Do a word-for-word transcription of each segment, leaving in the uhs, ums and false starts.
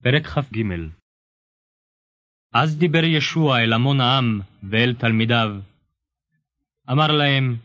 פרק כ"ג. אז דיבר ישוע אל המון העם ואל תלמידיו. אמר להם,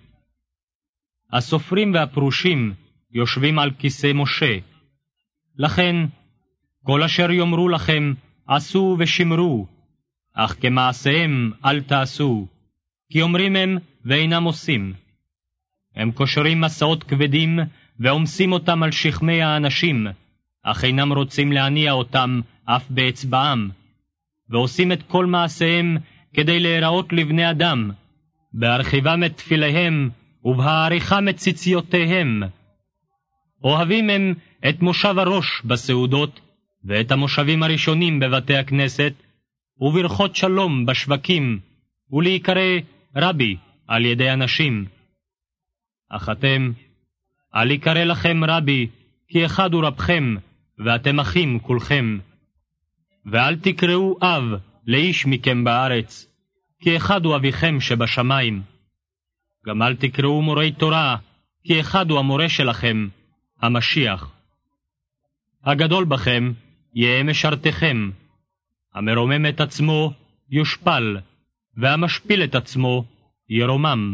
הסופרים והפרושים יושבים על כיסא משה. לכן, כל אשר יאמרו לכם, עשו ושמרו, אך כמעשיהם אל תעשו, כי אומרים הם ואינם עושים. הם קושרים מסעות כבדים ועומסים אותם על שכמי האנשים, אך אינם רוצים להניע אותם אף באצבעם, ועושים את כל מעשיהם כדי להיראות לבני אדם, בהרחיבם את תפיליהם ובהעריכם את ציציותיהם. אוהבים הם את מושב הראש בסעודות, ואת המושבים הראשונים בבתי הכנסת, וברכות שלום בשווקים, ולהיקרא רבי על ידי אנשים. אך אתם, אל יקרא לכם רבי, כי אחד הוא רבכם, ואתם אחים כולכם. ואל תקראו אב לאיש מכם בארץ, כי אחד הוא אביכם שבשמיים. גם אל תקראו מורי תורה, כי אחד הוא המורה שלכם, המשיח. הגדול בכם יהיה משרתכם. המרומם את עצמו יושפל, והמשפיל את עצמו ירומם.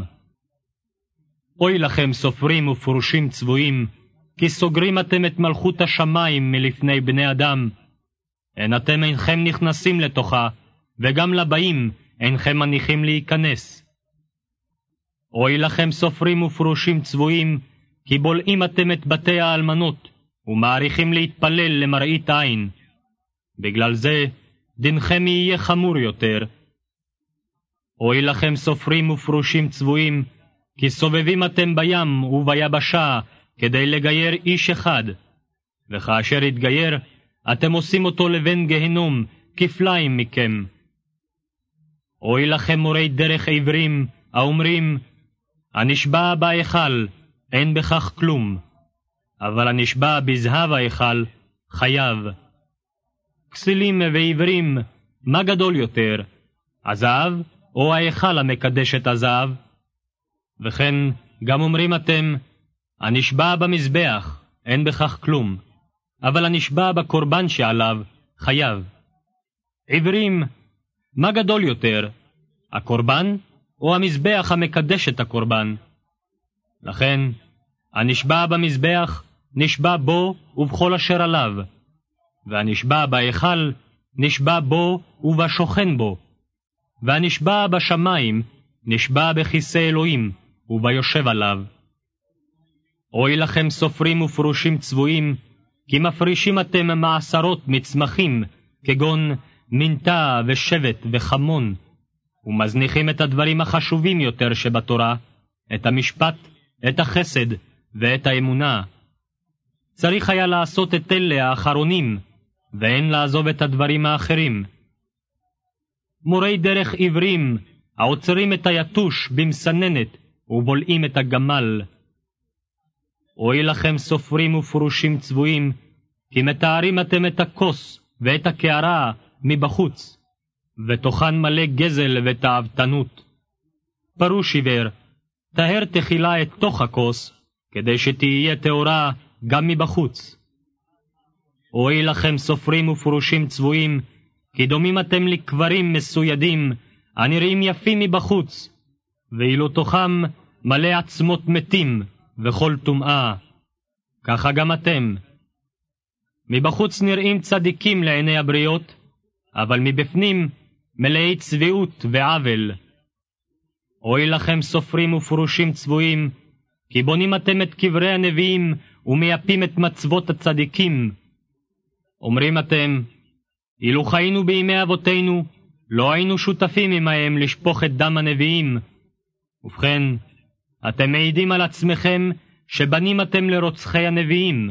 אוי לכם סופרים ופרושים צבועים, כי סוגרים אתם את מלכות השמיים מלפני בני אדם. אין אתם אינכם נכנסים לתוכה, וגם לבאים אינכם מניחים להיכנס. אוי לכם סופרים ופרושים צבועים, כי בולעים אתם את בתי האלמנות, ומעריכים להתפלל למראית עין. בגלל זה דינכם יהיה חמור יותר. אוי לכם סופרים ופרושים צבועים, כי סובבים אתם בים וביבשה כדי לגייר איש אחד, וכאשר יתגייר, אתם עושים אותו לבן גהנום, כפליים מכם. אוי לכם מורי דרך עברים, האומרים, הנשבע בהיכל, אין בכך כלום, אבל הנשבע בזהב ההיכל, חייב. כסילים ועברים, מה גדול יותר, הזהב או ההיכל המקדש את הזהב? וכן גם אומרים אתם, הנשבע במזבח, אין בכך כלום, אבל הנשבע בקורבן שעליו, חייב. עברים, מה גדול יותר, הקורבן או המזבח המקדש את הקורבן? לכן, הנשבע במזבח נשבע בו ובכל אשר עליו, והנשבע בהיכל נשבע בו ובשוכן בו, והנשבע בשמיים נשבע בכיסא אלוהים וביושב עליו. אוי לכם סופרים ופרושים צבועים, כי מפרישים אתם מעשרות מצמחים, כגון מנתה ושבט וחמון, ומזניחים את הדברים החשובים יותר שבתורה, את המשפט, את החסד ואת האמונה. צריך היה לעשות את אלה האחרונים, ואין לעזוב את הדברים האחרים. מורי דרך עברים, העוצרים את היתוש במסננת, ובולעים את הגמל. אוי לכם סופרים ופרושים צבועים, כי מתארים אתם את הכוס ואת הקערה מבחוץ, ותוכן מלא גזל ותאוותנות. פרוש עיוור, תהר תחילה את תוך הכוס, כדי שתהיה טהורה גם מבחוץ. אוי לכם סופרים ופרושים צבועים, כי דומים אתם לקברים מסוידים, הנראים יפים מבחוץ, ואילו תוכם מלא עצמות מתים וכל טומאה. ככה גם אתם. מבחוץ נראים צדיקים לעיני הבריות, אבל מבפנים מלאי צביעות ועוול. אוי לכם סופרים ופרושים צבועים, כי בונים אתם את קברי הנביאים ומייפים את מצוות הצדיקים. אומרים אתם, אילו חיינו בימי אבותינו, לא היינו שותפים עמהם לשפוך את דם הנביאים. ובכן, אתם מעידים על עצמכם שבנים אתם לרוצחי הנביאים.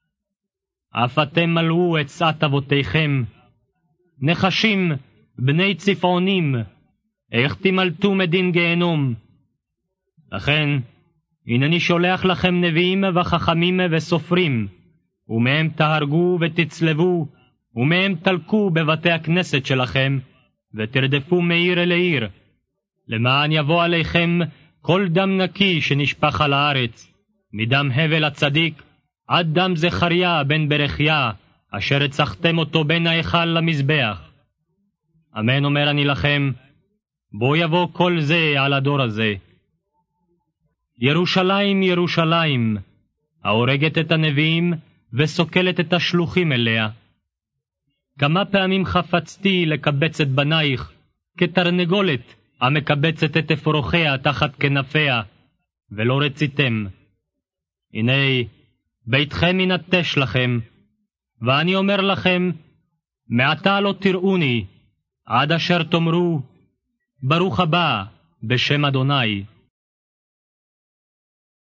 אף אתם מלאו את שאת אבותיכם. נחשים, בני צפעונים, איך תמלטו מדין גיהנום? לכן, הנני שולח לכם נביאים וחכמים וסופרים, ומהם תהרגו ותצלבו, ומהם תלקו בבתי הכנסת שלכם, ותרדפו מעיר אל עיר, למען יבוא עליכם כל דם נקי שנשפך על הארץ, מדם הבל הצדיק עד דם זכריה בן ברכיה, אשר הצחתם אותו בין ההיכל למזבח. אמן אומר אני לכם, בוא יבוא כל זה על הדור הזה. ירושלים, ירושלים, ההורגת את הנביאים וסוקלת את השלוחים אליה. כמה פעמים חפצתי לקבץ את בנייך, כתרנגולת המקבצת את אפרוחיה תחת כנפיה, ולא רציתם. הנה, ביתכם ינטש לכם, ואני אומר לכם, מעתה לא תראוני, עד אשר תאמרו, ברוך הבא בשם אדוני.